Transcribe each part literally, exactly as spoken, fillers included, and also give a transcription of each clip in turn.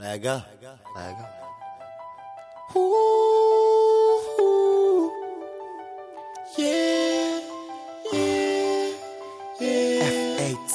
Let go. Let go. Ooh, yeah, yeah, yeah. F A T.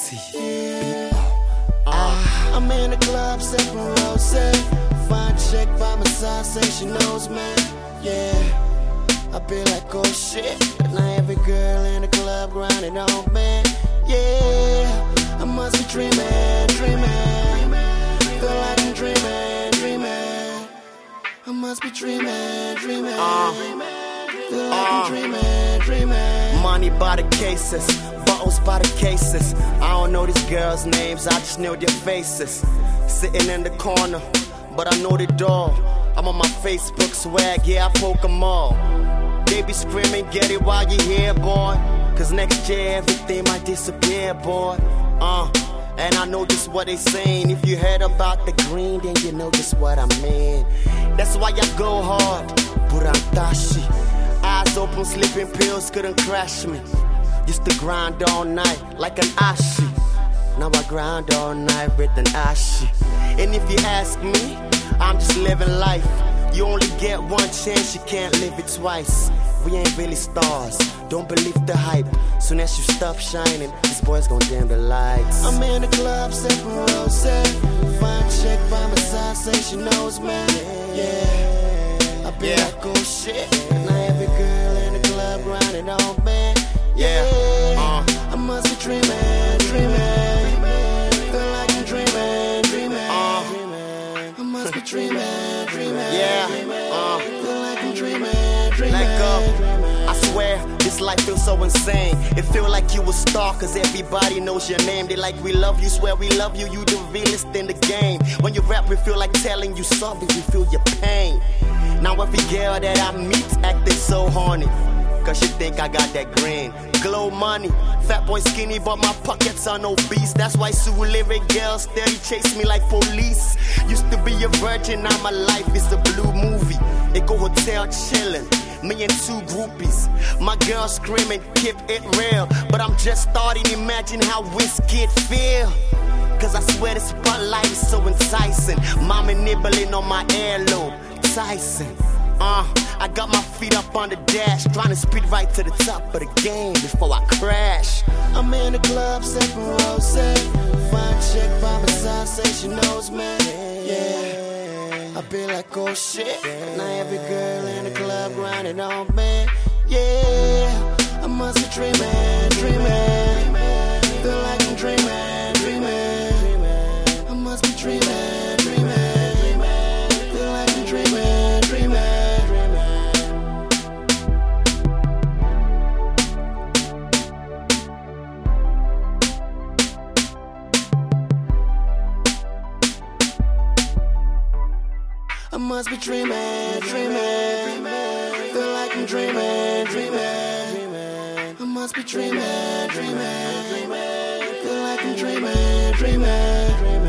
Uh, I'm in the club sipping rosé. Fine chick by my side, say she knows me. Yeah, I be like, oh shit. Now every girl in the club grinding on me. Yeah, I must be dreaming, dreaming. Feel like I'm dreaming, dreaming. I must be dreaming, dreaming. Uh, Feel like I'm dreaming, dreaming. Money by the cases, bottles by the cases. I don't know these girls' names, I just know their faces. Sitting in the corner, but I know the door. I'm on my Facebook swag, yeah, I poke them all. They be screaming, get it while you here, boy. Cause next year everything might disappear, boy. Uh, and I know just what they saying. If you heard about the green, then you know just what I mean. That's why I go hard, Burantashi. Eyes open, sleeping pills couldn't crash me. Used to grind all night like an ashi. Now I grind all night with an ashi. And if you ask me, I'm just living life. You only get one chance, you can't live it twice. We ain't really stars, don't believe the hype. Soon as you stop shining, this boy's gon' dim the lights. I'm in the club sipping rosé. Fine chick by my side, say she knows me. Yeah, I be Yeah. like, oh shit. Now every girl in the club grinding on me. Yeah, Yeah, uh. I must be dreaming, dreaming. Feel like I'm dreaming, dreaming. Uh. I must be dreaming, dreaming. Yeah, uh. Feel like I'm dreaming, dreaming. Let go. I swear, this life feels so insane. It feel like you a star, cause everybody knows your name. They like, we love you, swear we love you, you the realest in the game. When you rap, we feel like telling you something, we feel your pain. Now every girl that I meet acting so horny, cause she think I got that green glow money. Fat boy skinny, but my pockets are obese. That's why Sue lyric girls steady chase me like police. Used to be a virgin, now my life is a blue movie. Echo Hotel chillin', me and two groupies. My girl screaming, keep it real. But I'm just starting, imagine how Wizkid feel. Cause I swear the spotlight is so enticing. Mama nibbling on my earlobe, Tyson. Uh, I got my feet up on the dash, trying to speed right to the top of the game before I crash. I'm in the club sipping rosé. Fine chick by my side, say she knows me. Yeah, I be like, oh shit. Now every girl in the club grinding on me. Yeah, I must be dreaming, dreaming. Feel like I'm dreaming, dreaming. I must be dreaming, dreaming. Feel like I'm dreaming, dreaming. I must be dreaming, dreaming. Feel like I'm dreaming, dreaming. I must be dreaming, dreaming. Feel like I'm dreaming, dreaming.